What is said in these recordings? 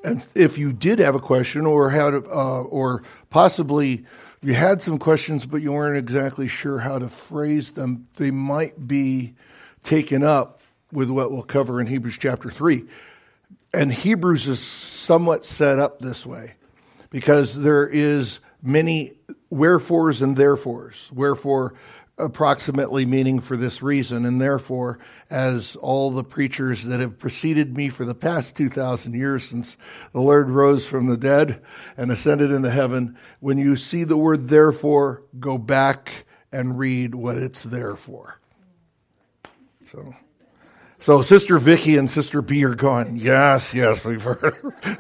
And if you did have a question or or possibly you had some questions, but you weren't exactly sure how to phrase them, they might be taken up with what we'll cover in Hebrews chapter 3. And Hebrews is somewhat set up this way because there is many wherefores and therefores. Wherefore, approximately meaning for this reason, and therefore, as all the preachers that have preceded me for the past 2,000 years since the Lord rose from the dead and ascended into heaven, when you see the word therefore, go back and read what it's there for. So Sister Vicky and Sister B are going, yes, we've heard.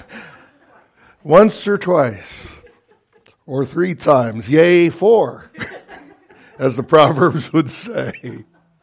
Once or twice, or 3 times, yea, 4. As the Proverbs would say.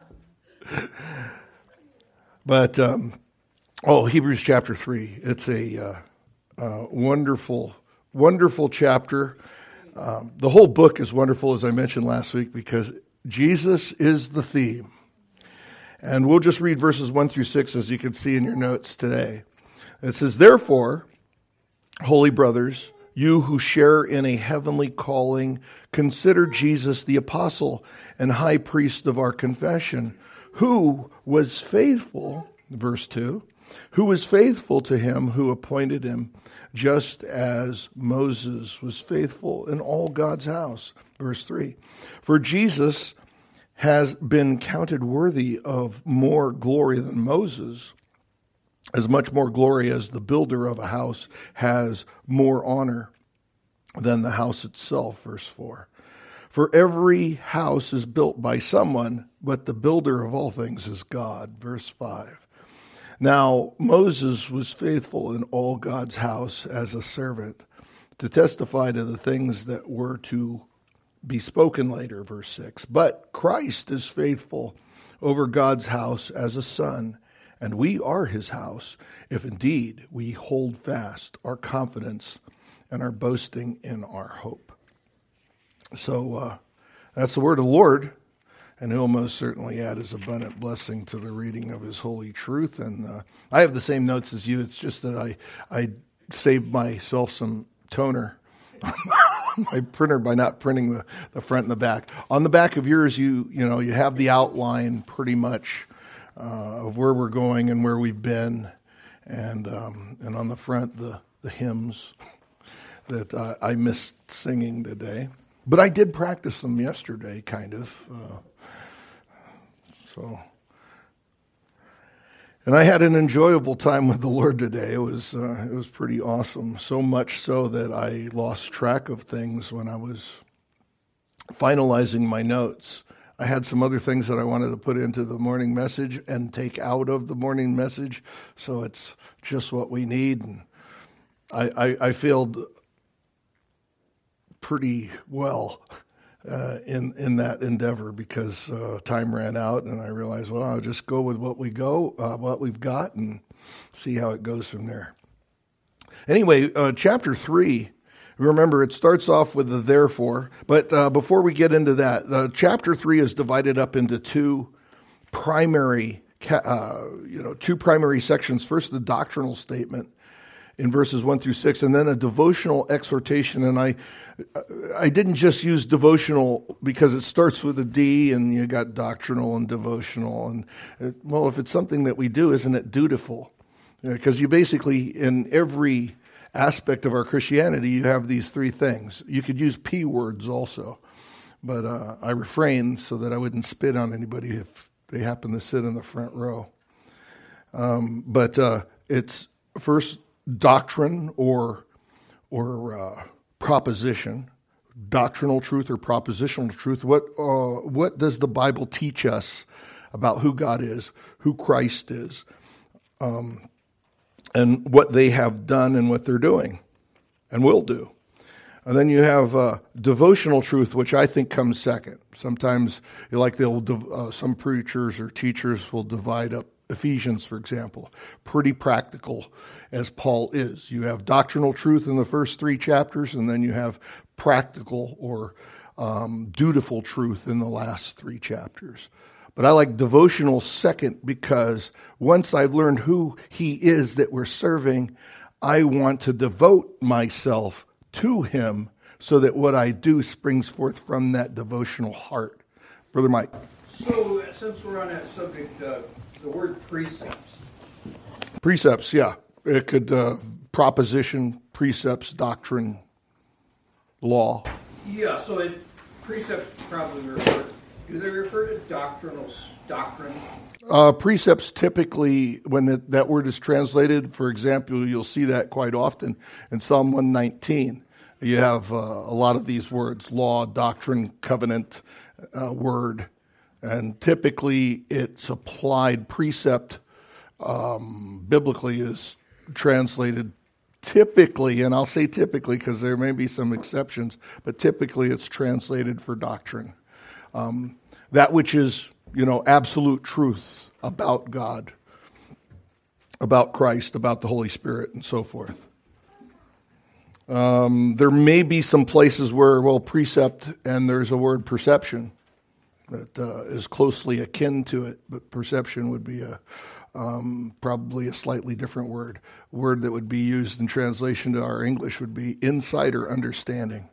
But, Hebrews chapter 3. It's a wonderful, wonderful chapter. The whole book is wonderful, as I mentioned last week, because Jesus is the theme. And we'll just read verses 1 through 6, as you can see in your notes today. It says, therefore, holy brothers, you who share in a heavenly calling, consider Jesus the apostle and high priest of our confession, who was faithful, verse 2, who was faithful to him who appointed him, just as Moses was faithful in all God's house. Verse 3, for Jesus has been counted worthy of more glory than Moses, as much more glory as the builder of a house has more honor than the house itself. Verse 4. For every house is built by someone, but the builder of all things is God. Verse 5. Now Moses was faithful in all God's house as a servant to testify to the things that were to be spoken later. Verse 6. But Christ is faithful over God's house as a son, and we are his house, if indeed we hold fast our confidence and our boasting in our hope. So that's the word of the Lord, and he'll most certainly add his abundant blessing to the reading of his holy truth. And I have the same notes as you. It's just that I saved myself some toner on my printer by not printing the front and the back. On the back of yours, you have the outline pretty much of where we're going and where we've been, and on the front the hymns that I missed singing today, but I did practice them yesterday, kind of. And I had an enjoyable time with the Lord today. It was pretty awesome. So much so that I lost track of things when I was finalizing my notes. I had some other things that I wanted to put into the morning message and take out of the morning message, so it's just what we need. And I failed pretty well in that endeavor because time ran out, and I realized, well, I'll just go with what we've got, and see how it goes from there. Anyway, chapter 3. Remember, it starts off with the therefore, but before we get into that, chapter 3 is divided up into two primary sections. First, the doctrinal statement in verses 1 through 6, and then a devotional exhortation. And I didn't just use devotional because it starts with a D, and you got doctrinal and devotional. And well, if it's something that we do, isn't it dutiful? Because you basically, in every aspect of our Christianity, you have these three things. You could use P words also, but I refrained so that I wouldn't spit on anybody if they happen to sit in the front row. But it's first doctrine or proposition, doctrinal truth or propositional truth. What does the Bible teach us about who God is, who Christ is? And what they have done and what they're doing and will do. And then you have devotional truth, which I think comes second. Sometimes, some preachers or teachers will divide up Ephesians, for example. Pretty practical as Paul is. You have doctrinal truth in the first 3 chapters, and then you have practical or dutiful truth in the last 3 chapters. But I like devotional second because once I've learned who he is that we're serving, I want to devote myself to him so that what I do springs forth from that devotional heart. Brother Mike. So, since we're on that subject, the word precepts. Precepts, yeah. It could, proposition, precepts, doctrine, law. Yeah, so precepts probably do they refer to doctrine? Precepts typically, when that word is translated, for example, you'll see that quite often in Psalm 119. You have a lot of these words, law, doctrine, covenant, word, and typically it's applied. Precept biblically is translated typically, and I'll say typically because there may be some exceptions, but typically it's translated for doctrine. That which is, absolute truth about God, about Christ, about the Holy Spirit, and so forth. There may be some places where, precept, and there's a word perception that is closely akin to it, but perception would be probably a slightly different word. Word that would be used in translation to our English would be insight or understanding.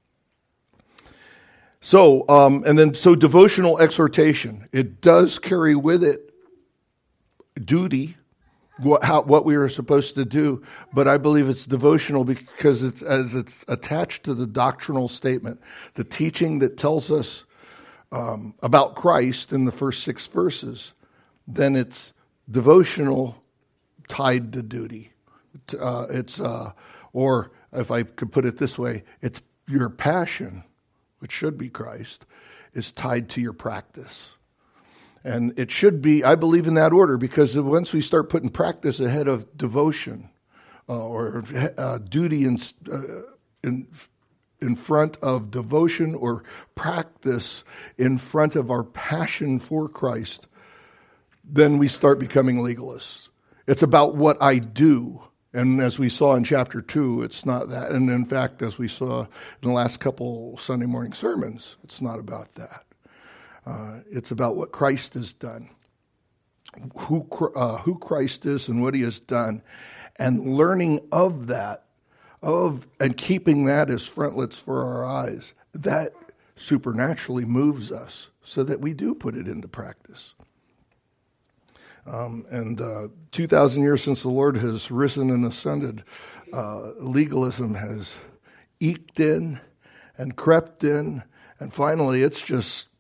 So, so devotional exhortation, it does carry with it duty, what we are supposed to do, but I believe it's devotional because it's attached to the doctrinal statement, the teaching that tells us about Christ in the first 6 verses. Then it's devotional tied to duty. Or if I could put it this way, it's your passion, which should be Christ, is tied to your practice. And it should be, I believe, in that order, because once we start putting practice ahead of devotion or duty in front of devotion, or practice in front of our passion for Christ, then we start becoming legalists. It's about what I do. And as we saw in chapter 2, it's not that. And in fact, as we saw in the last couple Sunday morning sermons, it's not about that. It's about what Christ has done, who Christ is and what he has done, and learning of that, and keeping that as frontlets for our eyes. That supernaturally moves us so that we do put it into practice. 2,000 years since the Lord has risen and ascended, legalism has eked in and crept in, and finally it's just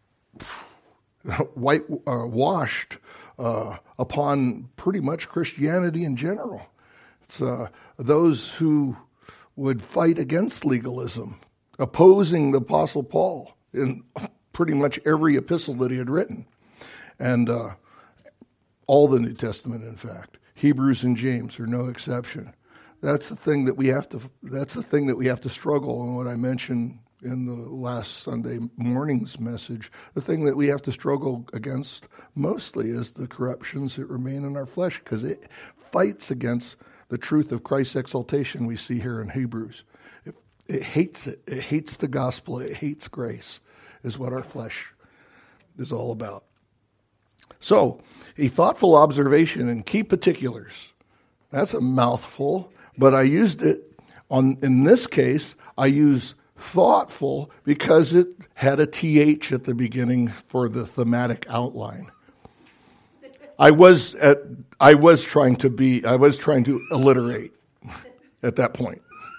washed upon pretty much Christianity in general. It's those who would fight against legalism, opposing the Apostle Paul in pretty much every epistle that he had written, and all the New Testament, in fact. Hebrews and James are no exception. That's the thing that we have to struggle, and what I mentioned in the last Sunday morning's message, the thing that we have to struggle against mostly is the corruptions that remain in our flesh, because it fights against the truth of Christ's exaltation we see here in Hebrews. It hates it. It hates the gospel. It hates grace, is what our flesh is all about. So, a thoughtful observation and key particulars. That's a mouthful, but I used it in this case, I use thoughtful because it had a TH at the beginning for the thematic outline. I was trying to alliterate at that point.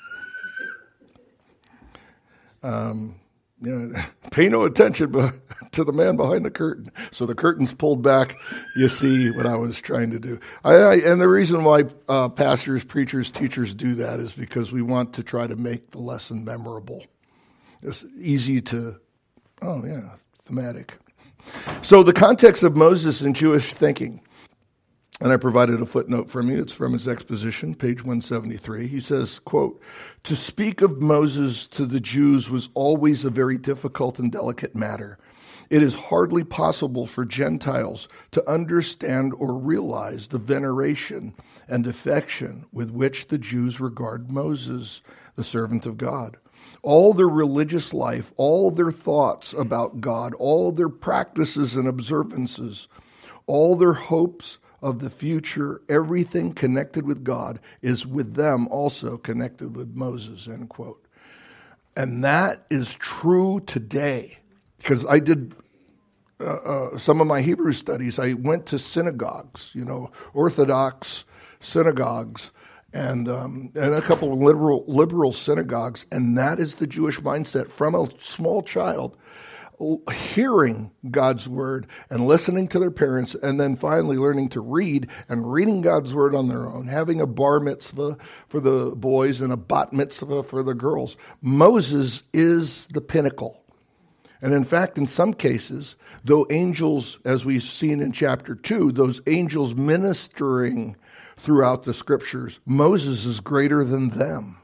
Pay no attention to the man behind the curtain. So the curtain's pulled back. You see what I was trying to do. And the reason why pastors, preachers, teachers do that is because we want to try to make the lesson memorable. It's easy to, thematic. So the context of Moses in Jewish thinking. And I provided a footnote from you. It's from his exposition, page 173. He says, quote, "To speak of Moses to the Jews was always a very difficult and delicate matter. It is hardly possible for Gentiles to understand or realize the veneration and affection with which the Jews regard Moses, the servant of God. All their religious life, all their thoughts about God, all their practices and observances, all their hopes of the future, everything connected with God is with them also connected with Moses, end quote. And that is true today. Because I did some of my Hebrew studies, I went to synagogues, Orthodox synagogues, and a couple of liberal synagogues, and that is the Jewish mindset from a small child, hearing God's word and listening to their parents, and then finally learning to read and reading God's word on their own, having a bar mitzvah for the boys and a bat mitzvah for the girls. Moses is the pinnacle. And in fact, in some cases, though angels, as we've seen in chapter 2, those angels ministering throughout the scriptures, Moses is greater than them,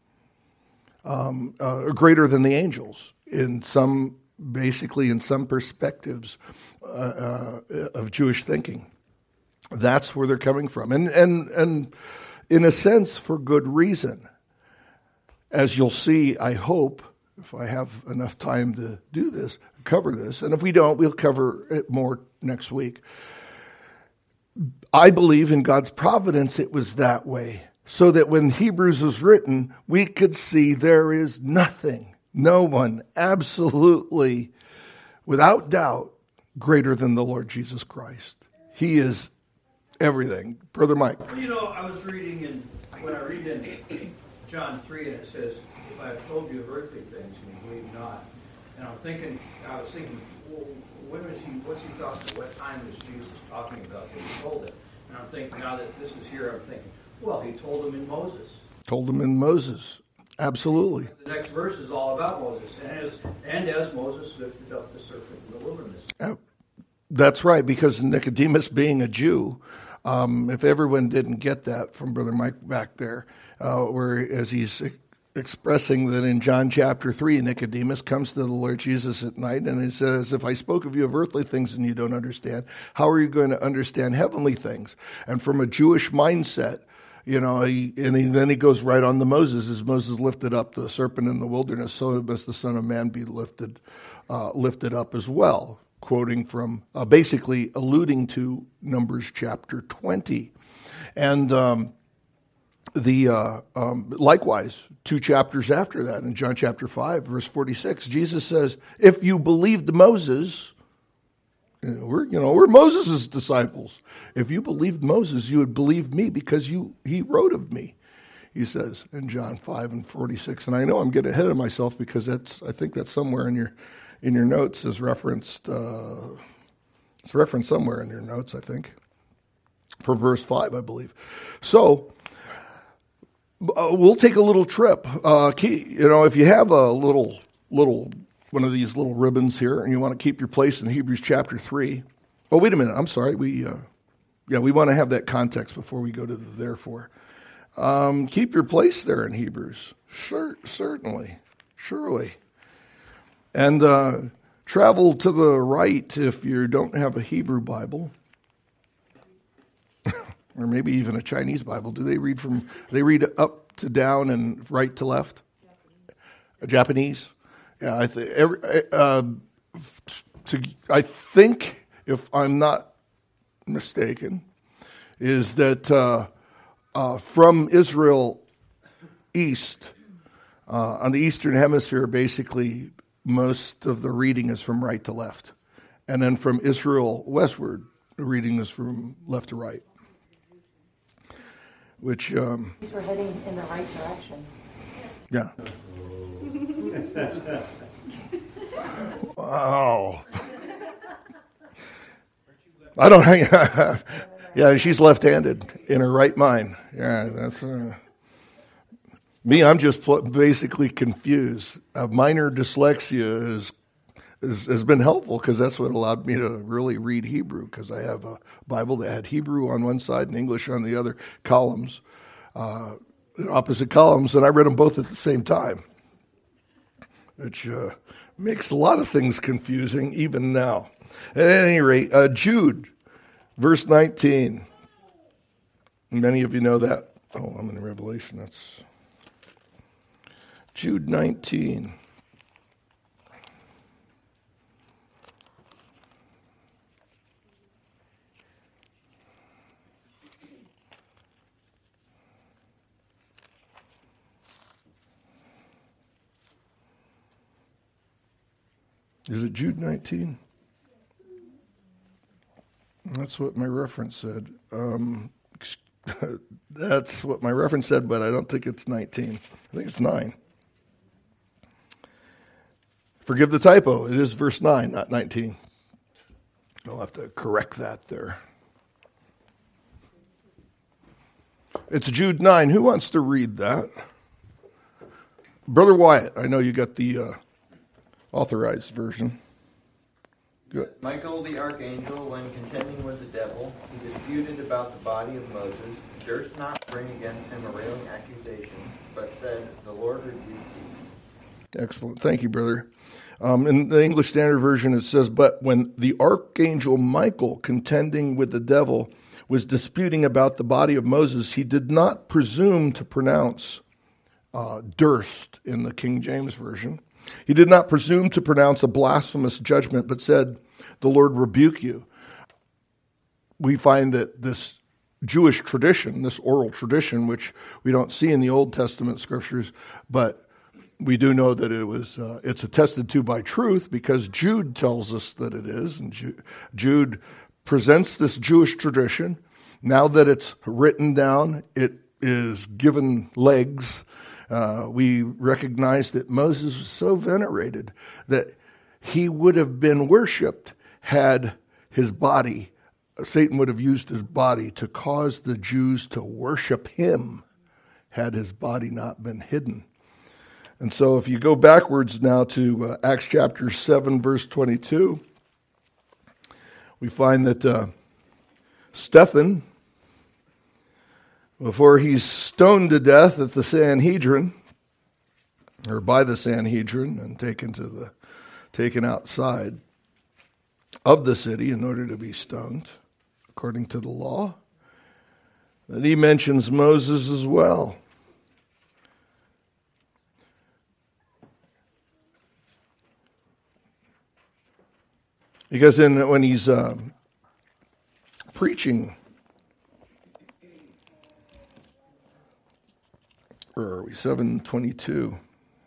greater than the angels in some perspectives of Jewish thinking. That's where they're coming from. And in a sense, for good reason. As you'll see, I hope, if I have enough time to do this, cover this. And if we don't, we'll cover it more next week. I believe in God's providence it was that way, so that when Hebrews was written, we could see there is nothing, no one, absolutely, without doubt, greater than the Lord Jesus Christ. He is everything. Brother Mike. Well, I was reading when I read in John 3, and it says, if I have told you of earthly things and you believe not. And I was thinking, well, what's he talking, what time is Jesus talking about that he told it? And I'm thinking, now that this is here, I'm thinking, well, he told them in Moses. Told them in Moses. Absolutely. The next verse is all about Moses. And as Moses lifted up the serpent in the wilderness. That's right, because Nicodemus being a Jew, if everyone didn't get that from Brother Mike back there, where as he's expressing that in John chapter 3, Nicodemus comes to the Lord Jesus at night and he says, if I spoke of you of earthly things and you don't understand, how are you going to understand heavenly things? And from a Jewish mindset, then he goes right on to Moses. As Moses lifted up the serpent in the wilderness, so must the Son of Man be lifted up as well. Quoting from, basically alluding to Numbers chapter 20. And likewise, 2 chapters after that, in John chapter 5, verse 46, Jesus says, if you believed Moses, we're Moses' disciples. If you believed Moses, you would believe me because he wrote of me, he says in John 5 and 46. And I know I'm getting ahead of myself because I think that's somewhere in your notes is referenced. It's referenced somewhere in your notes, I think, for verse 5, I believe. So we'll take a little trip. If you have a little one of these little ribbons here, and you want to keep your place in Hebrews chapter 3. Oh, wait a minute. I'm sorry. We want to have that context before we go to the therefore. Keep your place there in Hebrews. Certainly, surely. And travel to the right if you don't have a Hebrew Bible, or maybe even a Chinese Bible. Do they read up to down and right to left? Japanese? Yeah, I think, if I'm not mistaken, is that from Israel east, on the eastern hemisphere, basically, most of the reading is from right to left. And then from Israel westward, the reading is from left to right. Which... we're heading in the right direction. Yeah. Wow. I don't hang... Yeah, she's left-handed in her right mind. Yeah, that's... Me, I'm just basically confused. Minor dyslexia has been helpful because that's what allowed me to really read Hebrew, because I have a Bible that had Hebrew on one side and English on the other columns, opposite columns, and I read them both at the same time, which makes a lot of things confusing even now. At any rate, Jude, verse 19. Many of you know that. Oh, I'm in Revelation. That's Jude 19. Is it Jude 19? That's what my reference said. That's what my reference said, but I don't think it's 19. I think it's 9. Forgive the typo. It is verse 9, not 19. I'll have to correct that there. It's Jude 9. Who wants to read that? Brother Wyatt, I know you got the authorized version. Good. Michael the archangel, when contending with the devil, he disputed about the body of Moses, durst not bring against him a railing accusation, but said, "The Lord rebuke thee." Excellent. Thank you, brother. In the English Standard Version, it says, "But when the archangel Michael, contending with the devil, was disputing about the body of Moses, he did not presume to pronounce durst in the King James Version. He did not presume to pronounce a blasphemous judgment, but said, 'The Lord rebuke you.'" We find that this Jewish tradition, this oral tradition, which we don't see in the Old Testament scriptures, but we do know that it's attested to by truth because Jude tells us that it is. And Jude presents this Jewish tradition. Now that it's written down, it is given legs. We recognize that Moses was so venerated that he would have been worshipped had his body, Satan would have used his body to cause the Jews to worship him had his body not been hidden. And so if you go backwards now to Acts chapter 7, verse 22, we find that Stephen, before he's stoned to death at the Sanhedrin, or by the Sanhedrin, and taken outside of the city in order to be stoned, according to the law, that he mentions Moses as well. Because when he's preaching, where are we? 7:22.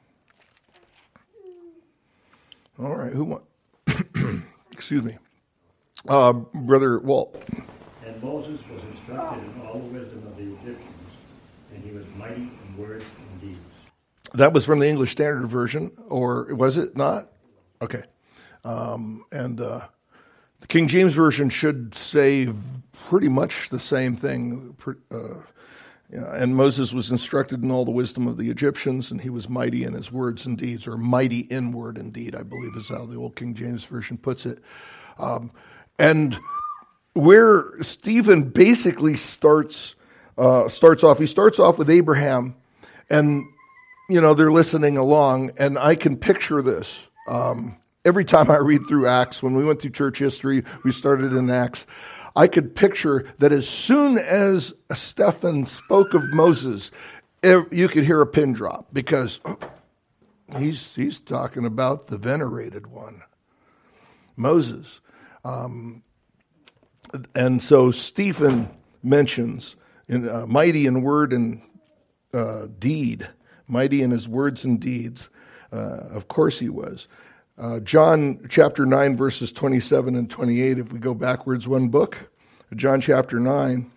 All right, who wants? Excuse me, Brother Walt. And Moses was instructed in all the wisdom of the Egyptians, and he was mighty in words and deeds. That was from the English Standard Version, or was it not? Okay. The King James Version should say pretty much the same thing. And Moses was instructed in all the wisdom of the Egyptians, and he was mighty in his words and deeds, or mighty in word and deed, I believe is how the old King James Version puts it. And where Stephen basically starts off with Abraham, and they're listening along, and I can picture this. Every time I read through Acts, when we went through church history, we started in Acts, I could picture that as soon as Stephen spoke of Moses, you could hear a pin drop, because he's talking about the venerated one, Moses. And so Stephen mentions mighty in word and deed, mighty in his words and deeds. Of course he was. John chapter 9, verses 27 and 28, if we go backwards one book, John chapter 9.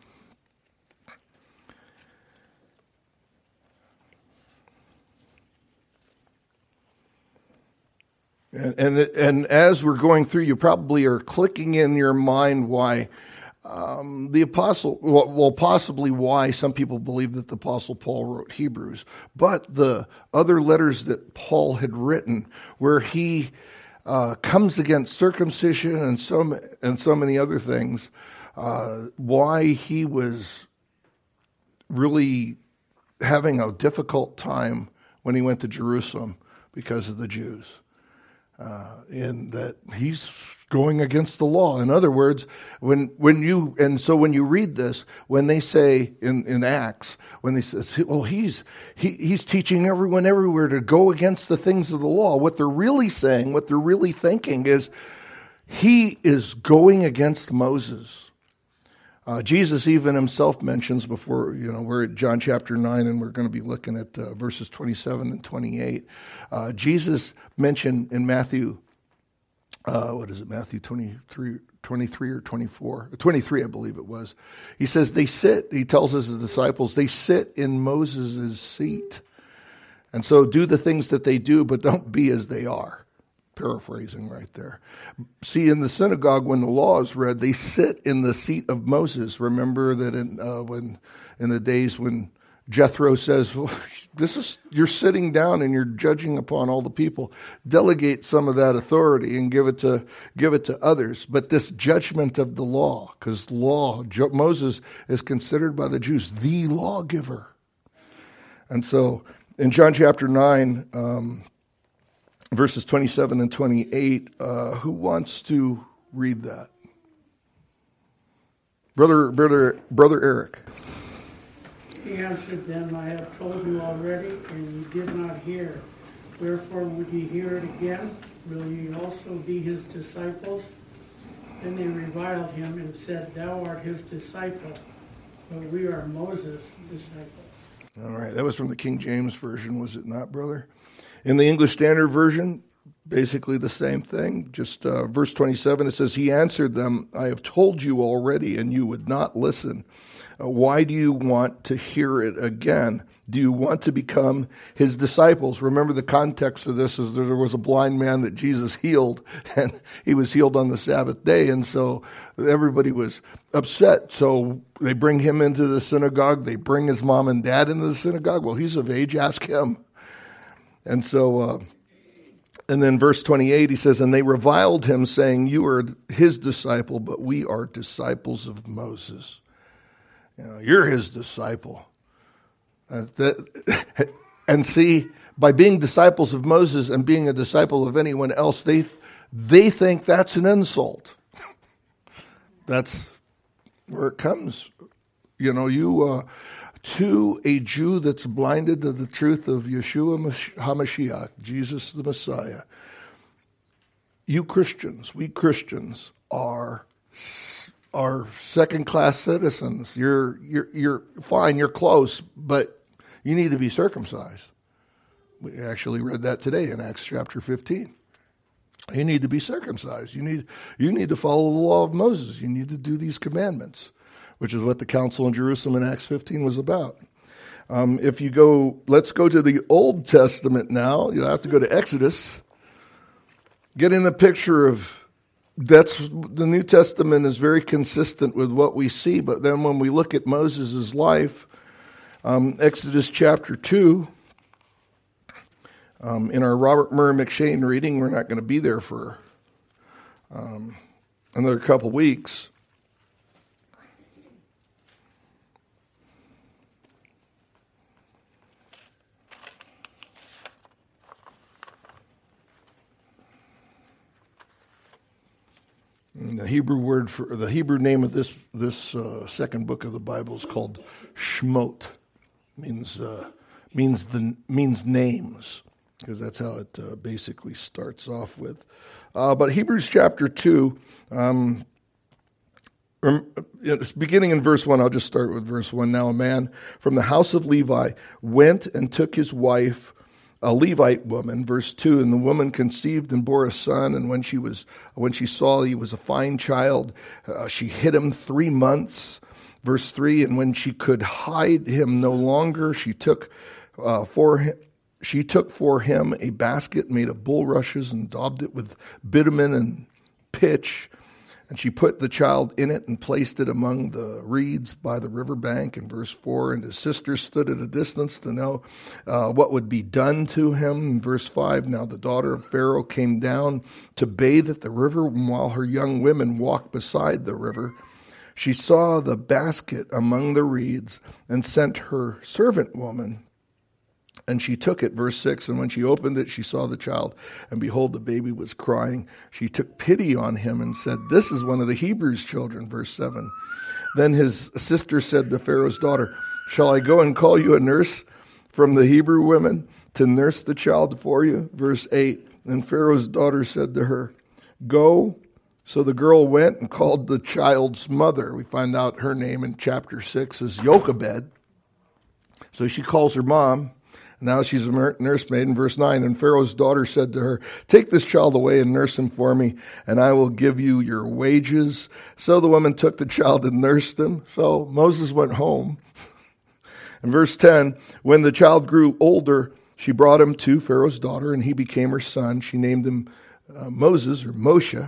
And as we're going through, you probably are clicking in your mind why the apostle, well, possibly why some people believe that the apostle Paul wrote Hebrews, but the other letters that Paul had written, where he comes against circumcision and so many other things, why he was really having a difficult time when he went to Jerusalem because of the Jews. In that he's going against the law. In other words, when you read this, when they say in Acts, when they say, well, he's teaching everyone everywhere to go against the things of the law, what they're really saying, what they're really thinking is he is going against Moses. Jesus even himself mentions before, we're at John chapter 9 and we're going to be looking at verses 27 and 28. Jesus mentioned in Matthew what is it, Matthew 23 or 24? 23, I believe it was. He says he tells his disciples, they sit in Moses' seat. And so do the things that they do, but don't be as they are. Paraphrasing right there. See, in the synagogue, when the law is read, they sit in the seat of Moses. Remember that in the days when Jethro says, well, you're sitting down and you're judging upon all the people. Delegate some of that authority and give it to others. But this judgment of the law, because Moses is considered by the Jews the lawgiver. And so in John chapter 9, verses 27 and 28, who wants to read that? Brother Eric. He answered them, I have told you already, and you did not hear. Wherefore would ye hear it again? Will ye also be his disciples? Then they reviled him and said, Thou art his disciple, but we are Moses' disciples. All right, that was from the King James Version, was it not, brother? In the English Standard Version, basically the same thing. Just verse 27, it says, He answered them, I have told you already, and you would not listen. Why do you want to hear it again? Do you want to become his disciples? Remember, the context of this is that there was a blind man that Jesus healed, and he was healed on the Sabbath day, and so everybody was upset. So they bring him into the synagogue. They bring his mom and dad into the synagogue. Well, he's of age. Ask him. And so, and then verse 28, he says, And they reviled him, saying, You are his disciple, but we are disciples of Moses. You're his disciple. And see, by being disciples of Moses and being a disciple of anyone else, they think that's an insult. That's where it comes. To a Jew that's blinded to the truth of Yeshua HaMashiach, Jesus the Messiah, we Christians are second-class citizens. You're fine, you're close, but you need to be circumcised. We actually read that today in Acts chapter 15. You need to be circumcised. You need to follow the law of Moses. You need to do these commandments, which is what the council in Jerusalem in Acts 15 was about. Let's go to the Old Testament now. You'll have to go to Exodus. Get in the picture of the New Testament is very consistent with what we see, but then when we look at Moses' life, Exodus chapter 2, in our Robert Murray McShane reading, we're not going to be there for another couple weeks. And the Hebrew name of this second book of the Bible is called Shemot. Means names, because that's how it basically starts off with. But Hebrews chapter 2, beginning in verse 1, I'll just start with verse 1. Now a man from the house of Levi went and took his wife, a Levite woman, verse 2, and the woman conceived and bore a son, and when she saw he was a fine child, she hid him 3 months. Verse 3, and when she could hide him no longer, she took for him a basket made of bulrushes and daubed it with bitumen and pitch. And she put the child in it and placed it among the reeds by the riverbank. In verse 4, and his sister stood at a distance to know what would be done to him. In verse 5, now the daughter of Pharaoh came down to bathe at the river, and while her young women walked beside the river, she saw the basket among the reeds and sent her servant woman. And she took it, verse 6, and when she opened it, she saw the child, and behold, the baby was crying. She took pity on him and said, This is one of the Hebrews' children, verse 7. Then his sister said to Pharaoh's daughter, Shall I go and call you a nurse from the Hebrew women to nurse the child for you? Verse 8, and Pharaoh's daughter said to her, Go. So the girl went and called the child's mother. We find out her name in chapter 6 is Jochebed. So she calls her mom. Now she's a nursemaid in verse 9. And Pharaoh's daughter said to her, take this child away and nurse him for me, and I will give you your wages. So the woman took the child and nursed him. So Moses went home. In verse 10, when the child grew older, she brought him to Pharaoh's daughter, and he became her son. She named him Moses, or Moshe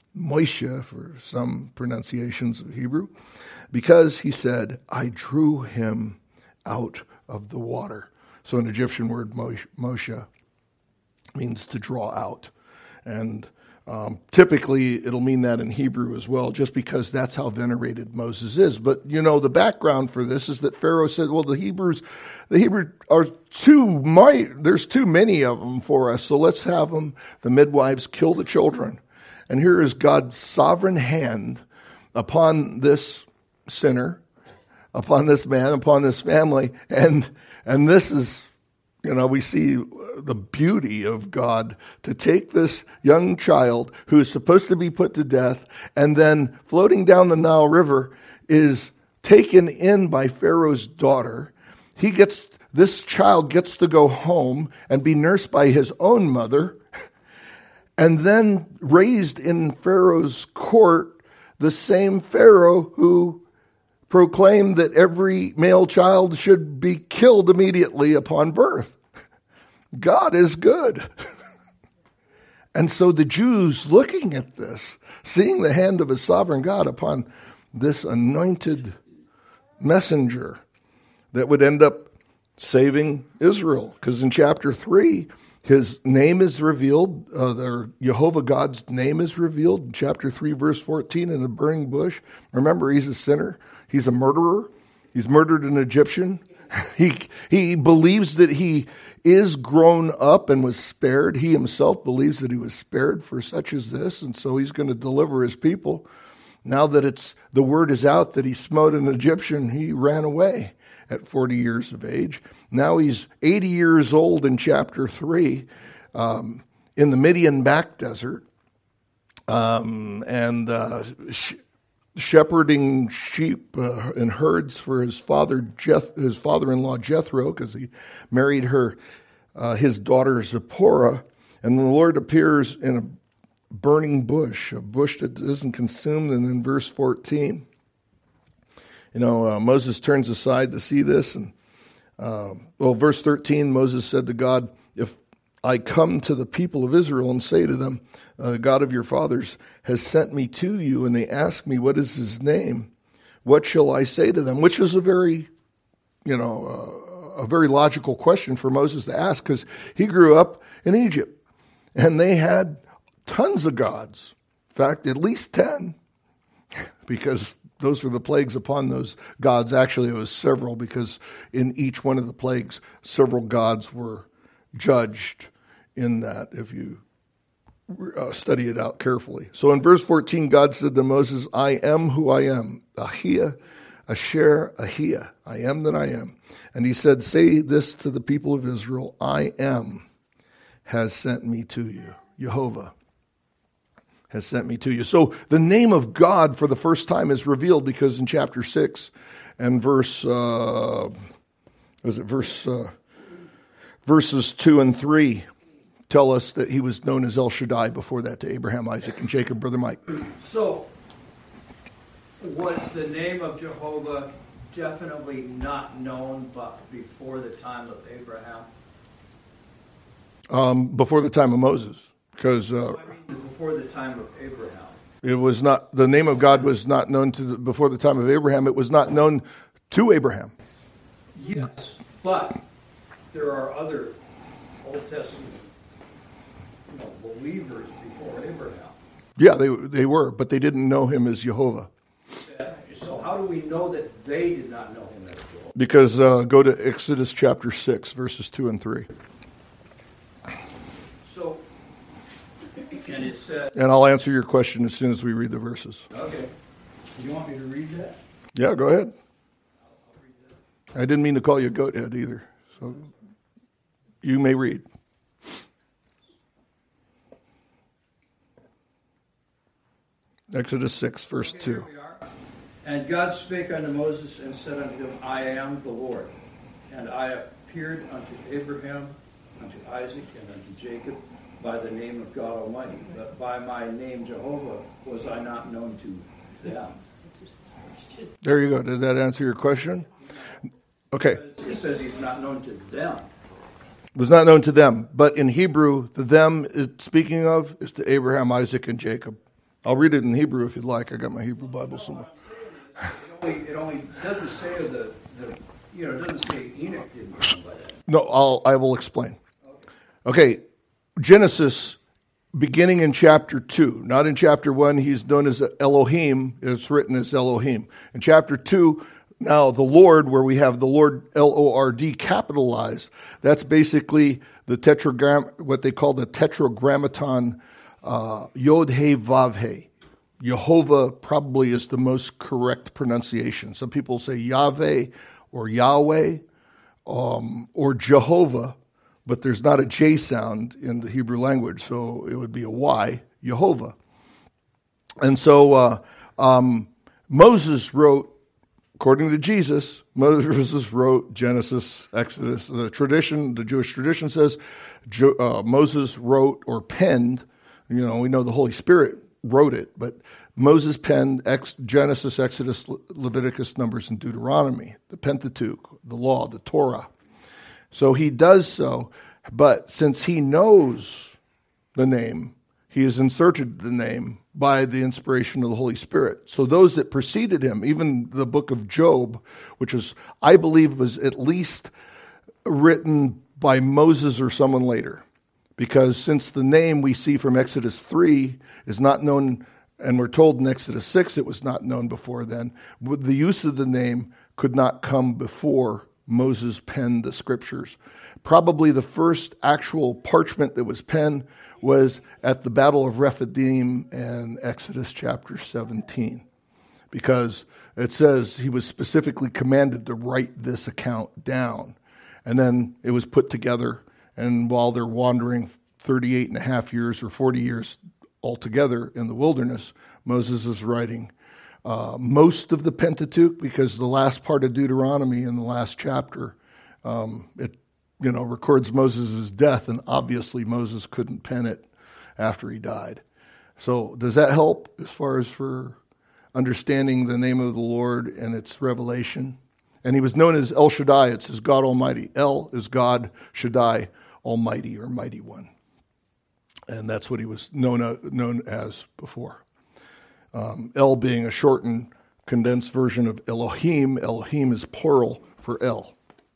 for some pronunciations of Hebrew, because he said, I drew him out of the water. So an Egyptian word, Moshe, means to draw out. And typically it'll mean that in Hebrew as well, just because that's how venerated Moses is. But, the background for this is that Pharaoh said, well, the Hebrew are there's too many of them for us, so let's have them, the midwives, kill the children. And here is God's sovereign hand upon this sinner, upon this man, upon this family, and this is, we see the beauty of God to take this young child who is supposed to be put to death, and then floating down the Nile River is taken in by Pharaoh's daughter. This child gets to go home and be nursed by his own mother, and then raised in Pharaoh's court, the same Pharaoh who proclaimed that every male child should be killed immediately upon birth. God is good. And so the Jews, looking at this, seeing the hand of a sovereign God upon this anointed messenger that would end up saving Israel. Because in chapter 3, his name is revealed, Jehovah God's name is revealed in chapter 3, verse 14, in the burning bush. Remember, he's a sinner. He's a murderer. He's murdered an Egyptian. He believes that he is grown up and was spared. He himself believes that he was spared for such as this, and so he's going to deliver his people. Now that the word is out that he smote an Egyptian, he ran away at 40 years of age. Now he's 80 years old in chapter 3 in the Midian back desert, shepherding sheep and herds for his father-in-law Jethro, because he married his daughter Zipporah. And the Lord appears in a burning bush, a bush that isn't consumed. And in verse 14, Moses turns aside to see this. And verse 13, Moses said to God, if I come to the people of Israel and say to them, God of your fathers has sent me to you, and they ask me, what is his name? What shall I say to them? Which is a very logical question for Moses to ask, because he grew up in Egypt, and they had tons of gods. In fact, at least 10, because those were the plagues upon those gods. Actually, it was several, because in each one of the plagues, several gods were judged in that, if you study it out carefully. So in verse 14, God said to Moses, I am who I am. Ahia, Asher, Ahia. I am that I am. And he said, say this to the people of Israel, I am has sent me to you. Jehovah has sent me to you. So the name of God for the first time is revealed, because in chapter 6 and verses 2 and 3 tell us that he was known as El Shaddai before that to Abraham, Isaac, and Jacob. Brother Mike. So, was the name of Jehovah definitely not known but before the time of Abraham? Before the time of Moses, because before the time of Abraham. It was not, the name of God was not known before the time of Abraham. It was not known to Abraham. Yes, but there are other Old Testament believers before Abraham. Yeah, they were, but they didn't know him as Jehovah. So how do we know that they did not know him as Jehovah? Because go to Exodus chapter 6, verses 2 and 3. So, and it said... And I'll answer your question as soon as we read the verses. Okay. You want me to read that? Yeah, go ahead. I didn't mean to call you a goat head either. So you may read. Exodus 6, verse 2. And God spake unto Moses and said unto him, I am the Lord, and I appeared unto Abraham, unto Isaac, and unto Jacob by the name of God Almighty. But by my name Jehovah was I not known to them. There you go. Did that answer your question? Okay. It says he's not known to them. Was not known to them. But in Hebrew, the them it's speaking of is to Abraham, Isaac, and Jacob. I'll read it in Hebrew if you'd like. I got my Hebrew Bible somewhere. It only doesn't say of the it doesn't say Enoch didn't come by that. No, I will explain. Okay, Genesis, beginning in chapter 2, not in chapter 1, he's known as Elohim. It's written as Elohim. In chapter 2, now the Lord, where we have the Lord Lord capitalized, that's basically the what they call the tetragrammaton Yod He Vav He. Jehovah probably is the most correct pronunciation. Some people say Yahweh or Yahweh or Jehovah, but there's not a J sound in the Hebrew language, so it would be a Y, Jehovah. And so Moses wrote, according to Jesus, Moses wrote Genesis, Exodus. The Jewish tradition says Moses wrote or penned. We know the Holy Spirit wrote it, but Moses penned Genesis, Exodus, Leviticus, Numbers, and Deuteronomy, the Pentateuch, the law, the Torah. So he does so, but since he knows the name, he has inserted the name by the inspiration of the Holy Spirit. So those that preceded him, even the book of Job, which I believe was at least written by Moses or someone later. Because since the name we see from Exodus 3 is not known, and we're told in Exodus 6 it was not known before then, the use of the name could not come before Moses penned the scriptures. Probably the first actual parchment that was penned was at the Battle of Rephidim in Exodus chapter 17. Because it says he was specifically commanded to write this account down. And then it was put together. And while they're wandering 38 and a half years or 40 years altogether in the wilderness, Moses is writing most of the Pentateuch, because the last part of Deuteronomy in the last chapter, it records Moses' death, and obviously Moses couldn't pen it after he died. So does that help as far as for understanding the name of the Lord and its revelation? And he was known as El Shaddai. It says God Almighty. El is God, Shaddai, Almighty or Mighty One. And that's what he was known as before. El being a shortened, condensed version of Elohim. Elohim is plural for El.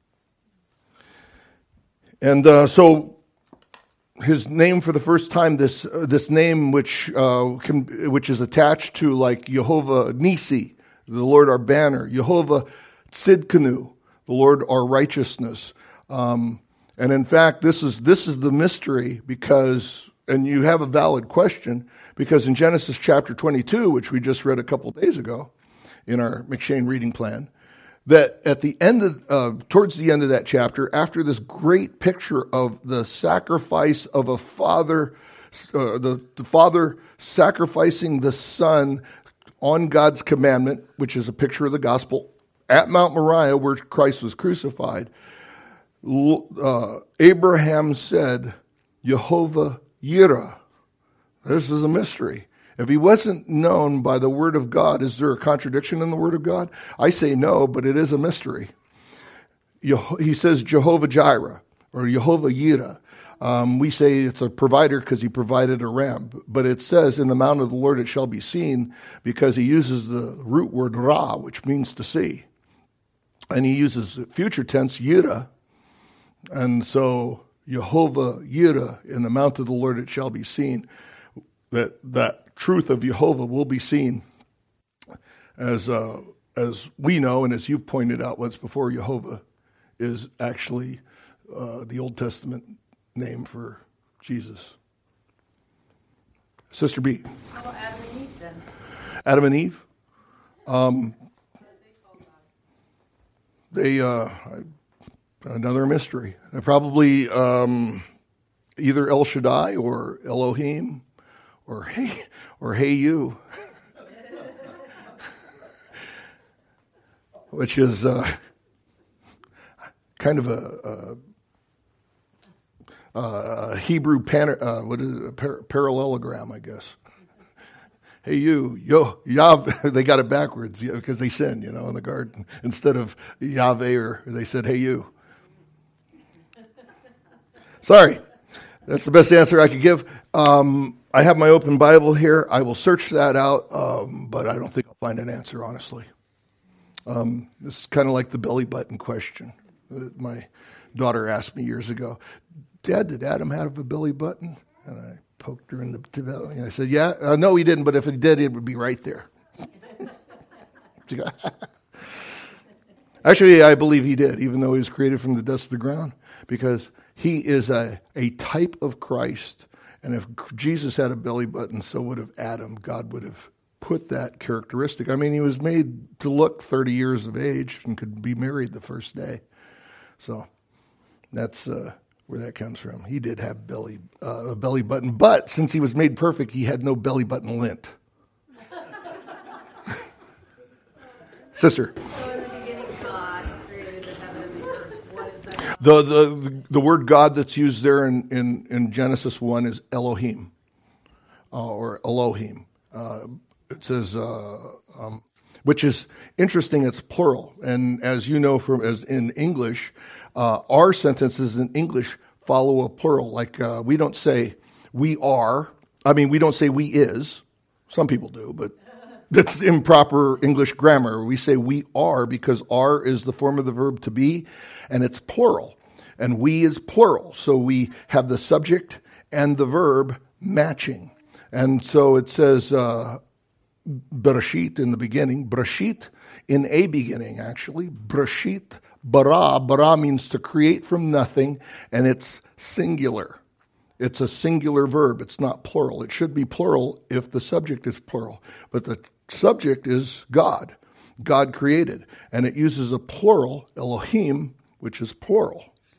And so his name for the first time, this name which is attached to like Jehovah Nisi, the Lord our banner, Jehovah Tzidkenu, the Lord our righteousness. And in fact, this is the mystery because, and you have a valid question, because in Genesis chapter 22, which we just read a couple days ago in our McShane reading plan, that at the end of, towards the end of that chapter, after this great picture of the sacrifice of a father, the father sacrificing the son on God's commandment, which is a picture of the gospel, at Mount Moriah where Christ was crucified, Abraham said, Jehovah Yireh. This is a mystery. If he wasn't known by the word of God, is there a contradiction in the word of God? I say no, but it is a mystery. He says Jehovah Jireh or Jehovah Yireh. We say it's a provider because he provided a ram. But it says in the mount of the Lord it shall be seen, because he uses the root word ra, which means to see. And he uses future tense Yireh. And so Jehovah Yireh, in the mount of the Lord it shall be seen. That truth of Jehovah will be seen as we know, and as you've pointed out once before, Jehovah is actually the Old Testament name for Jesus. Sister B. How about Adam and Eve then? Adam and Eve? Another mystery. They're probably either El Shaddai or Elohim or Hey You, which is kind of a Hebrew parallelogram, I guess. Hey, they got it backwards because they sinned, in the garden. Instead of Yahweh, they said, hey, you. Sorry, that's the best answer I could give. I have my open Bible here. I will search that out, but I don't think I'll find an answer, honestly. This is kind of like the belly button question that my daughter asked me years ago. Dad, did Adam have a belly button? And I poked her in the belly. And I said, yeah. No, he didn't, but if he did, it would be right there. Actually, I believe he did, even though he was created from the dust of the ground, because he is a type of Christ. And if Jesus had a belly button, so would have Adam. God would have put that characteristic. I mean, he was made to look 30 years of age and could be married the first day. So that's where that comes from. He did have a belly button, but since he was made perfect, he had no belly button lint. Sister. So in the beginning, God created the heaven and the earth. What is that? The word God that's used there in Genesis 1 is Elohim, or Elohim. It says, which is interesting. It's plural, and as you know as in English, our sentences in English follow a plural. Like we don't say we are. I mean, we don't say we is. Some people do, but that's improper English grammar. We say we are because are is the form of the verb to be, and it's plural. And we is plural. So we have the subject and the verb matching. And so it says Bereshit in the beginning, Bereshit in a beginning, actually. Bereshit bara. Bara means to create from nothing, and it's singular. It's a singular verb. It's not plural. It should be plural if the subject is plural. But the subject is God. God created. And it uses a plural, Elohim, which is plural.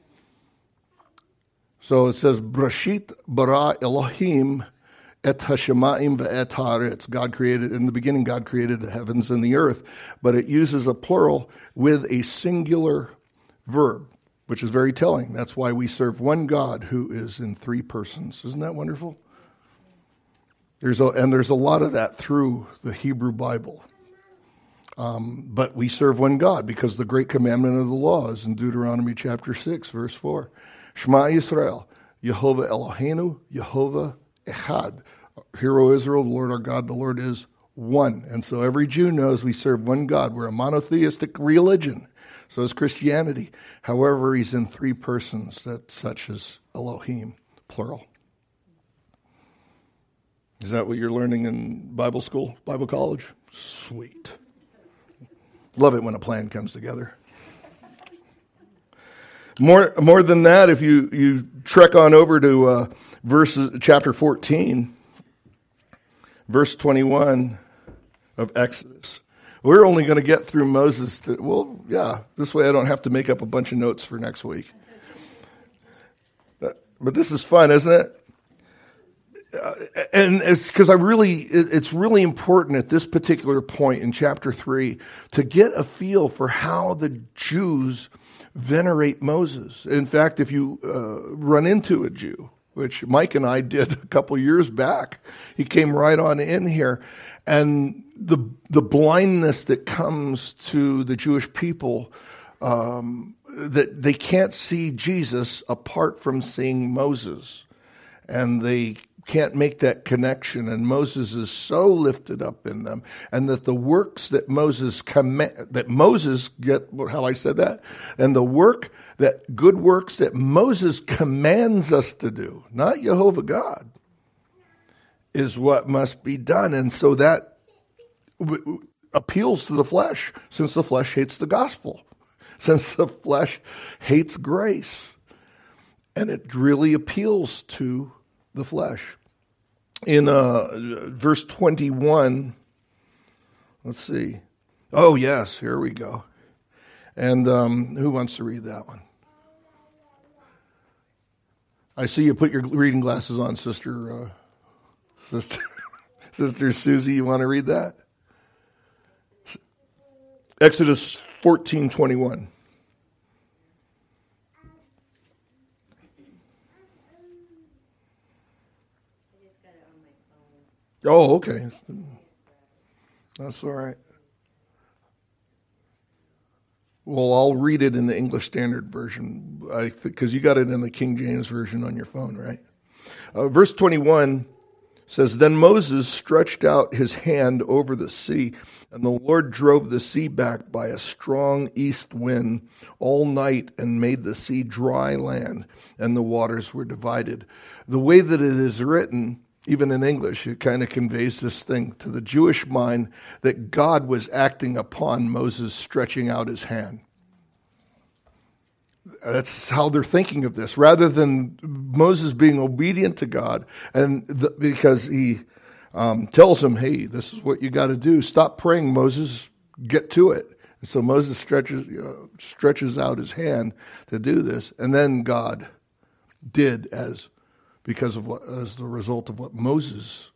So it says, Bereshit bara Elohim et hashemayim ve'et haaretz. God created, in the beginning, God created the heavens and the earth. But it uses a plural with a singular verb, which is very telling. That's why we serve one God who is in three persons. Isn't that wonderful? There's a lot of that through the Hebrew Bible. But we serve one God because the great commandment of the law is in Deuteronomy chapter 6, verse 4. Shema Yisrael, Yehovah Eloheinu, Yehovah Echad. Hear, O Israel, the Lord our God, the Lord is one. And so every Jew knows we serve one God. We're a monotheistic religion. So is Christianity. However, he's in three persons, that such as Elohim, plural. Is that what you're learning in Bible school, Bible college? Sweet. Love it when a plan comes together. More than that, if you trek on over to chapter 14, verse 21 of Exodus. We're only going to get through Moses. This way I don't have to make up a bunch of notes for next week. But this is fun, isn't it? And it's because it's really important at this particular point in chapter 3 to get a feel for how the Jews venerate Moses. In fact, if you run into a Jew, which Mike and I did a couple years back, he came right on in here, and the blindness that comes to the Jewish people, that they can't see Jesus apart from seeing Moses, and they can't make that connection, and Moses is so lifted up in them, and that the works that Moses get, how I said that, and good works that Moses commands us to do, not Jehovah God, is what must be done. And so that appeals to the flesh, since the flesh hates the gospel, since the flesh hates grace, and it really appeals to the flesh. In verse 21, let's see. Oh, yes, here we go. And who wants to read that one? I see you put your reading glasses on, Sister Susie. You want to read that? Exodus 14:21. Oh, okay. That's all right. Well, I'll read it in the English Standard Version, because you got it in the King James Version on your phone, right? Verse 21 says, Then Moses stretched out his hand over the sea, and the Lord drove the sea back by a strong east wind all night and made the sea dry land, and the waters were divided. The way that it is written, even in English, it kind of conveys this thing to the Jewish mind that God was acting upon Moses stretching out his hand. That's how they're thinking of this, rather than Moses being obedient to God, and because he tells him, "Hey, this is what you got to do. Stop praying, Moses. Get to it." And so Moses stretches out his hand to do this, and then God did as the result of what Moses'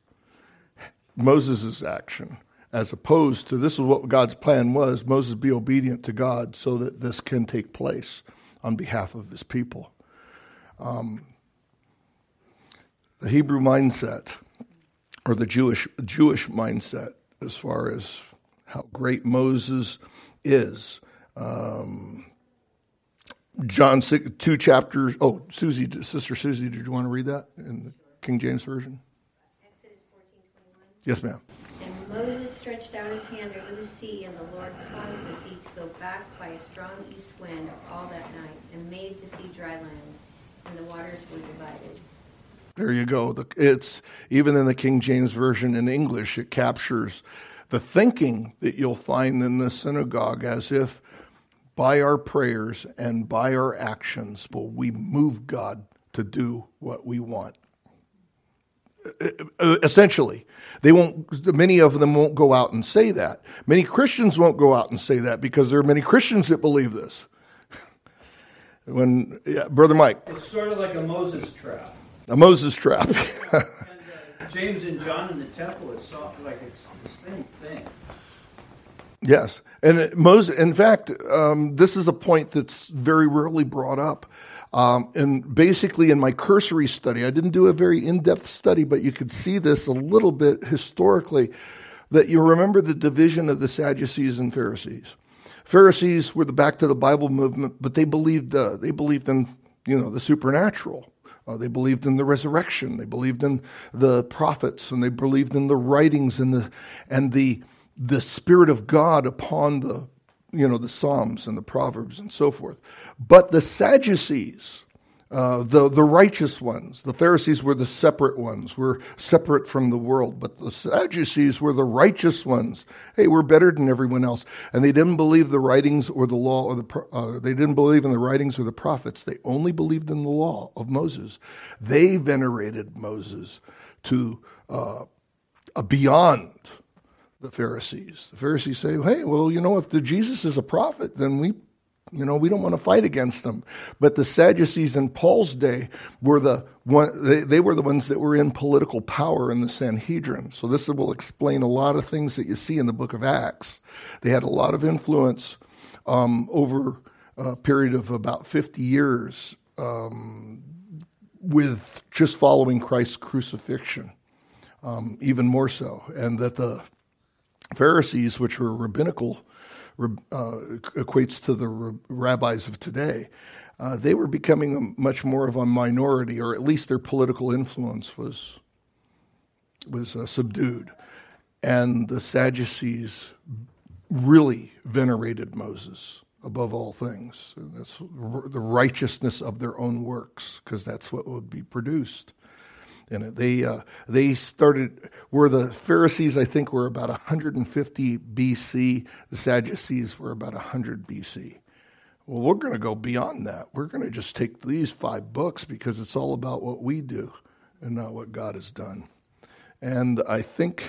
action, as opposed to this is what God's plan was: Moses be obedient to God so that this can take place on behalf of his people. The Hebrew mindset, or the Jewish mindset, as far as how great Moses is. John 6, 2 chapters. Oh, Sister Susie, did you want to read that in the King James Version? Exodus 14:21. Yes, ma'am. And Moses stretched out his hand over the sea, and the Lord caused the sea to go back by a strong east wind all that night, and made the sea dry land, and the waters were divided. There you go. It's even in the King James Version in English, it captures the thinking that you'll find in the synagogue, as if by our prayers and by our actions will we move God to do what we want. Essentially, many of them won't go out and say that. Many Christians won't go out and say that, because there are many Christians that believe this. Brother Mike. It's sort of like a Moses trap. A Moses trap. And James and John in the temple, it's like it's the same thing. Yes. And Moses, in fact, this is a point that's very rarely brought up. And basically in my cursory study, I didn't do a very in-depth study, but you could see this a little bit historically, that you remember the division of the Sadducees and Pharisees. Pharisees were the back to the Bible movement, but they believed in, the supernatural. They believed in the resurrection. They believed in the prophets, and they believed in the writings and the Spirit of God upon the Psalms and the Proverbs and so forth. But the Sadducees, the righteous ones, the Pharisees were the separate ones, were separate from the world. But the Sadducees were the righteous ones. Hey, we're better than everyone else. And they didn't believe the writings or the law, or they didn't believe in the writings or the prophets. They only believed in the law of Moses. They venerated Moses to beyond the Pharisees. The Pharisees say, hey, well, if Jesus is a prophet, then we don't want to fight against them. But the Sadducees in Paul's day were they were the ones that were in political power in the Sanhedrin. So this will explain a lot of things that you see in the book of Acts. They had a lot of influence over a period of about 50 years with just following Christ's crucifixion, even more so. And that the Pharisees, which were rabbinical, equates to the rabbis of today, they were becoming much more of a minority, or at least their political influence was subdued. And the Sadducees really venerated Moses above all things. And that's the righteousness of their own works, because that's what would be produced. And they started, where the Pharisees, I think, were about 150 BC. The Sadducees were about 100 BC. Well, we're going to go beyond that. We're going to just take these 5 books, because it's all about what we do and not what God has done. And I think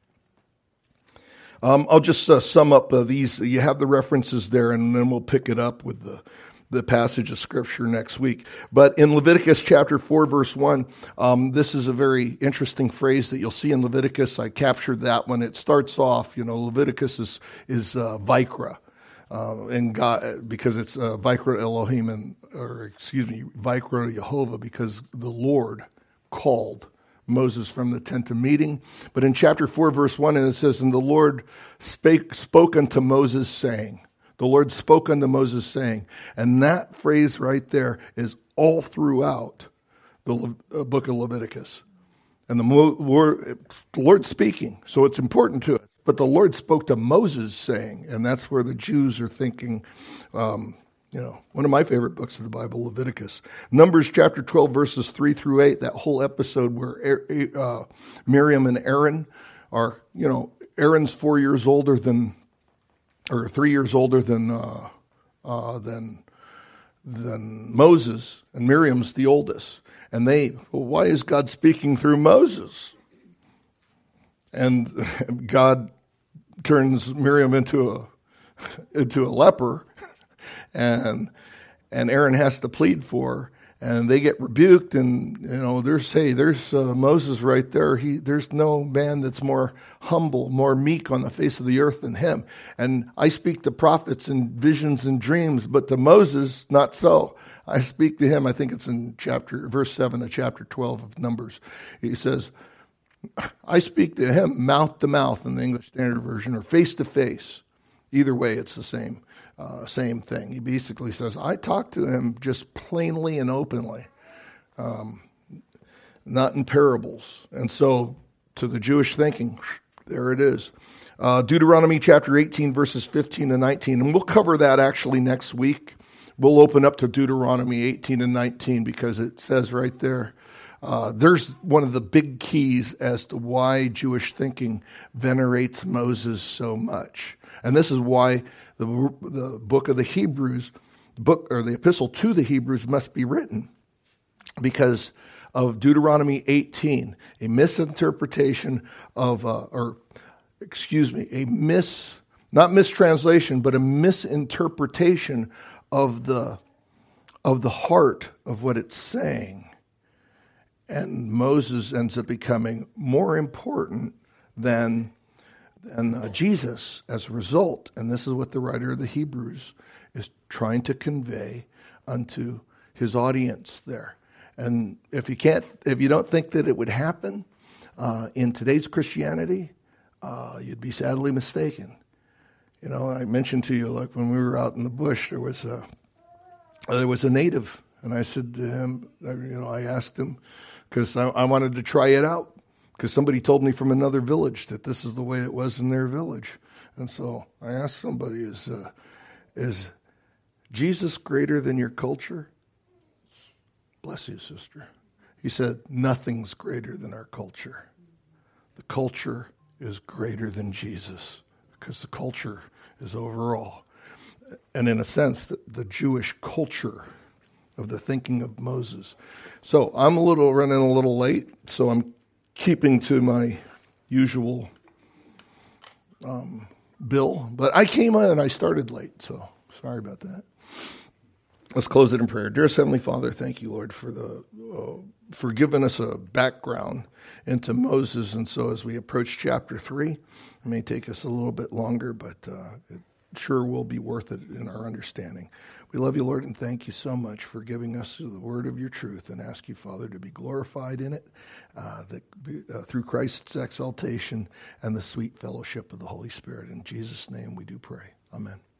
I'll just sum up these. You have the references there, and then we'll pick it up with the passage of Scripture next week. But in Leviticus chapter 4, verse 1, this is a very interesting phrase that you'll see in Leviticus. I captured that one. It starts off, Leviticus is Vayikra, and God, because it's Vayikra Elohim, Vayikra Yehovah, because the Lord called Moses from the tent of meeting. But in chapter 4, verse 1, and it says, and the Lord spoke unto Moses, saying. The Lord spoke unto Moses, saying. And that phrase right there is all throughout the book of Leviticus. And the Lord speaking, so it's important to us. But the Lord spoke to Moses, saying, and that's where the Jews are thinking, one of my favorite books of the Bible, Leviticus. Numbers chapter 12, verses 3 through 8, that whole episode where Miriam and Aaron are, Aaron's 3 years older than Moses, and Miriam's the oldest. And why is God speaking through Moses? And God turns Miriam into a leper, and Aaron has to plead for her, and they get rebuked. And there's Moses right there. There's no man that's more humble, more meek on the face of the earth than him. And I speak to prophets in visions and dreams, but to Moses, not so. I speak to him. I think it's in verse 7 of chapter 12 of Numbers. He says, I speak to him mouth to mouth in the English Standard Version, or face to face. Either way, it's the same thing. He basically says, I talk to him just plainly and openly, not in parables. And so, to the Jewish thinking, there it is. Deuteronomy chapter 18, verses 15 and 19. And we'll cover that actually next week. We'll open up to Deuteronomy 18 and 19 because it says right there, there's one of the big keys as to why Jewish thinking venerates Moses so much. And this is why the book of the Hebrews, the epistle to the Hebrews must be written, because of Deuteronomy 18, a misinterpretation of, not mistranslation, but a misinterpretation of the heart of what it's saying. And Moses ends up becoming more important than Jesus as a result. And this is what the writer of the Hebrews is trying to convey unto his audience there. And if you don't think that it would happen in today's Christianity, you'd be sadly mistaken. I mentioned to you, like when we were out in the bush, there was a native, and I said to him, I asked him, because I wanted to try it out, because somebody told me from another village that this is the way it was in their village. And so I asked somebody, is Jesus greater than your culture? Bless you, sister. He said, nothing's greater than our culture. The culture is greater than Jesus, because the culture is overall. And in a sense, the Jewish culture of the thinking of Moses. So I'm running a little late, so I'm keeping to my usual bill. But I came in and I started late, so sorry about that. Let's close it in prayer. Dearest Heavenly Father, thank you, Lord, for giving us a background into Moses. And so as we approach chapter 3, it may take us a little bit longer, but it sure will be worth it in our understanding. We love you, Lord, and thank you so much for giving us the word of your truth, and ask you, Father, to be glorified in it through Christ's exaltation and the sweet fellowship of the Holy Spirit. In Jesus' name we do pray. Amen.